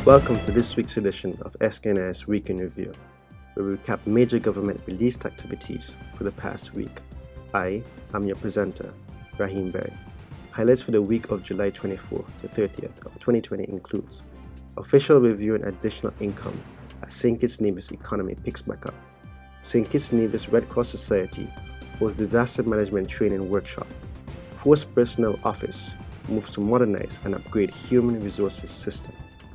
Welcome to this week's edition of SKNS Week in Review, where we recap major government released activities for the past week. I am your presenter, Raheem Berry. Highlights for the week of July 24th to 30th of 2020 includes official review and additional income as St. Kitts Nevis economy picks back up. St. Kitts Nevis Red Cross Society holds disaster management training workshop. Force Personnel Office moves to modernize and upgrade human resources system.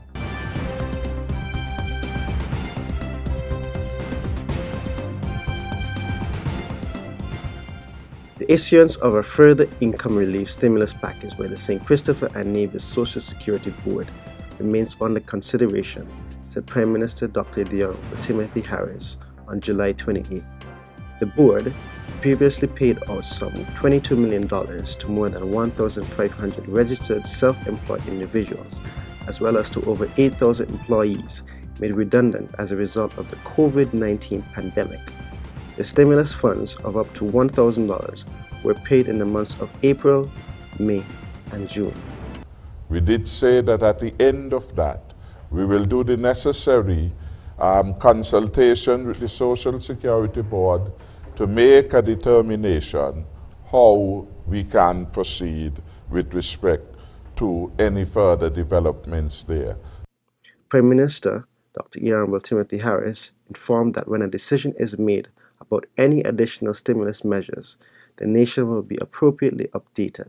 The issuance of a further income relief stimulus package by the St. Christopher and Nevis Social Security Board remains under consideration, said Prime Minister Dr. Dion Timothy Harris on July 28. The board previously paid out some $22 million to more than 1,500 registered self-employed individuals, as well as to over 8,000 employees made redundant as a result of the COVID-19 pandemic. The stimulus funds of up to $1,000 were paid in the months of April, May, and June. We did say that at the end of that, we will do the necessary consultation with the Social Security Board to make a determination how we can proceed with respect to any further developments there. Prime Minister Dr. Honorable Timothy Harris informed that when a decision is made about any additional stimulus measures, the nation will be appropriately updated.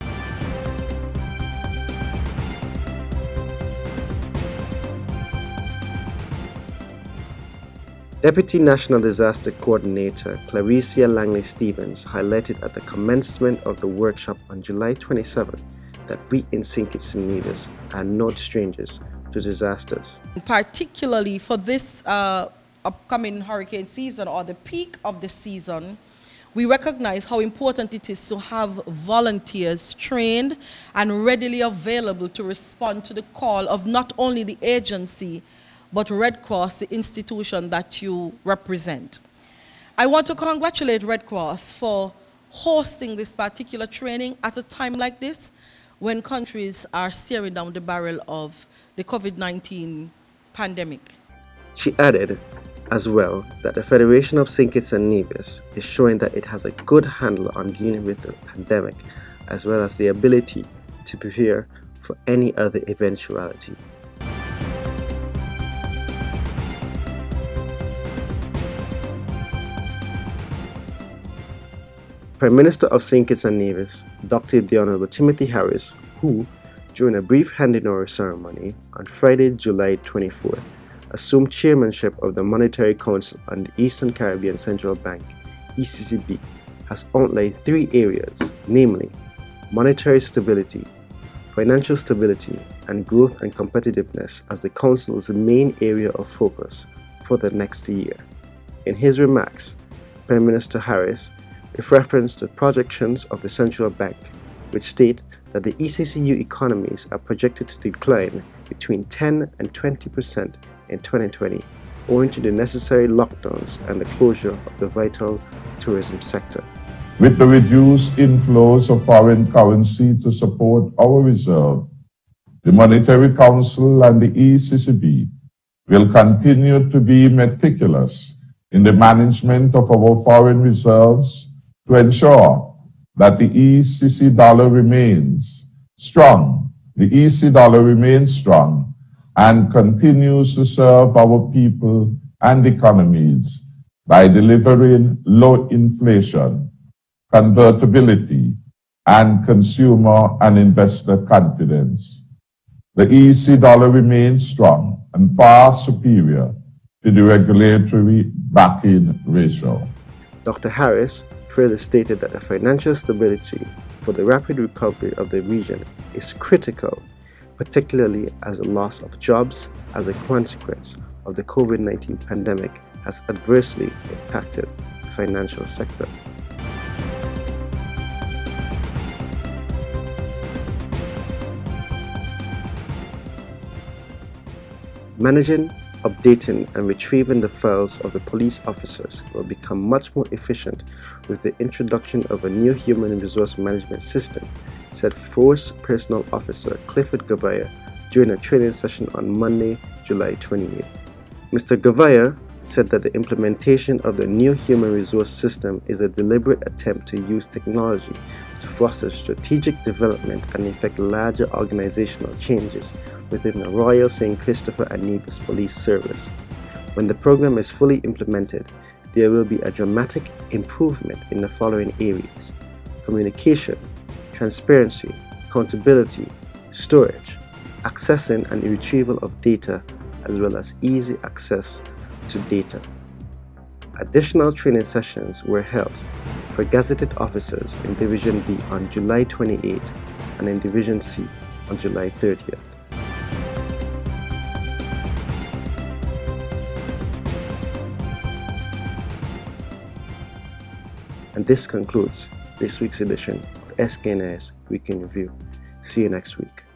Deputy National Disaster Coordinator Claricia Langley-Stevens highlighted at the commencement of the workshop on July 27 that we in St. Kitts and Nevis are not strangers to disasters. Particularly for this upcoming hurricane season or the peak of the season, we recognize how important it is to have volunteers trained and readily available to respond to the call of not only the agency, but Red Cross, the institution that you represent. I want to congratulate Red Cross for hosting this particular training at a time like this when countries are staring down the barrel of the COVID-19 pandemic. She added as well that the Federation of St. Kitts and Nevis is showing that it has a good handle on dealing with the pandemic, as well as the ability to prepare for any other eventuality. Prime Minister of St. Kitts and Nevis, Dr. the Honorable Timothy Harris, who, during a brief handing-over ceremony on Friday, July 24th, assumed chairmanship of the Monetary Council and the Eastern Caribbean Central Bank, ECCB, has outlined three areas, namely monetary stability, financial stability, and growth and competitiveness as the Council's main area of focus for the next year. In his remarks, Prime Minister Harris, with reference to projections of the Central Bank, which state that the ECCU economies are projected to decline between 10 and 20% in 2020, owing to the necessary lockdowns and the closure of the vital tourism sector. With the reduced inflows of foreign currency to support our reserve, the Monetary Council and the ECCB will continue to be meticulous in the management of our foreign reserves to ensure that the ECC dollar remains strong. The EC dollar remains strong and continues to serve our people and economies by delivering low inflation, convertibility, and consumer and investor confidence. The EC dollar remains strong and far superior to the regulatory backing ratio. Dr. Harris further stated that the financial stability for the rapid recovery of the region is critical, particularly as the loss of jobs as a consequence of the COVID-19 pandemic has adversely impacted the financial sector. Managing, updating, and retrieving the files of the police officers will become much more efficient with the introduction of a new human resource management system, said Force Personnel Officer Clifford Gavaya during a training session on Monday, July 28. Mr. Gavaya said that the implementation of the new human resource system is a deliberate attempt to use technology to foster strategic development and effect larger organizational changes within the Royal St. Christopher and Nevis Police Service. When the program is fully implemented, there will be a dramatic improvement in the following areas: communication, transparency, accountability, storage, accessing and retrieval of data, as well as easy access to data. Additional training sessions were held for gazetted officers in Division B on July 28 and in Division C on July 30th. And this concludes this week's edition of SKNS Week in Review. See you next week.